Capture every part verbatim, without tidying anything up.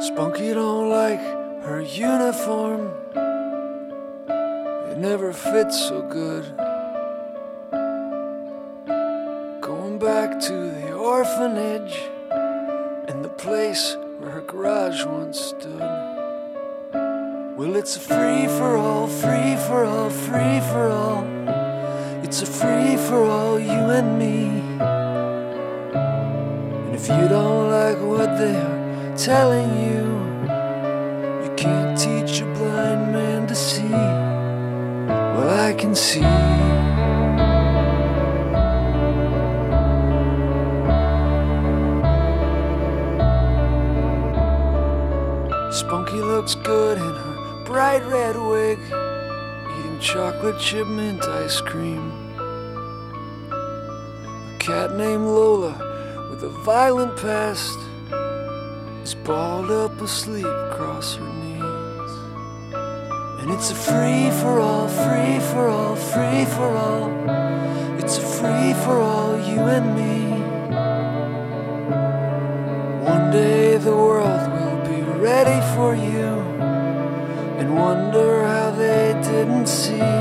Spunky don't like her uniform. It never fits so good. Going back to the orphanage and the place where her garage once stood. Well, it's a free-for-all, free-for-all, free-for-all. It's a free-for-all, you and me. And if you don't like what they're telling you, you can't teach a blind man to see. Well, I can see. Spunky looks good in her bright red wig, eating chocolate chip mint ice cream. A cat named Lola with a violent past is balled up asleep across her knees. And it's a free-for-all, free-for-all, free-for-all. It's a free-for-all, you and me. One day the world will be ready for you and wonder how they didn't see.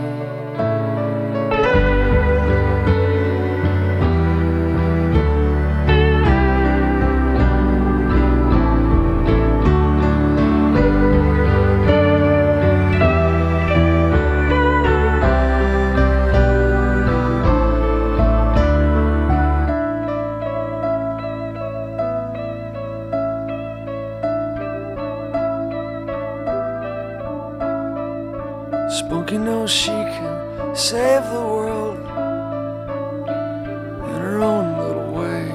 Spunky knows she can save the world in her own little way,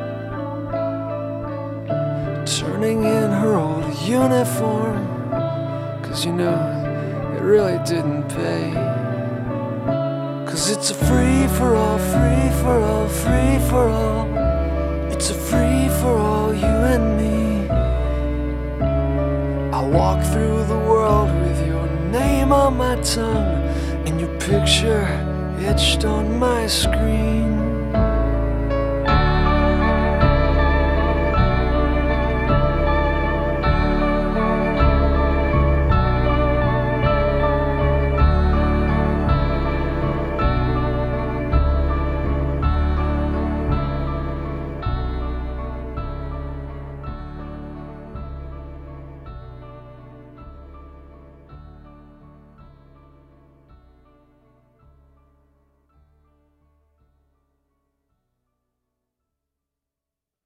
turning in her old uniform, 'cause you know it really didn't pay. 'Cause it's a free-for-all, free-for-all, free-for-all. It's a free-for-all, you and me. I walk through the world with your name on my tongue and your picture etched on my screen.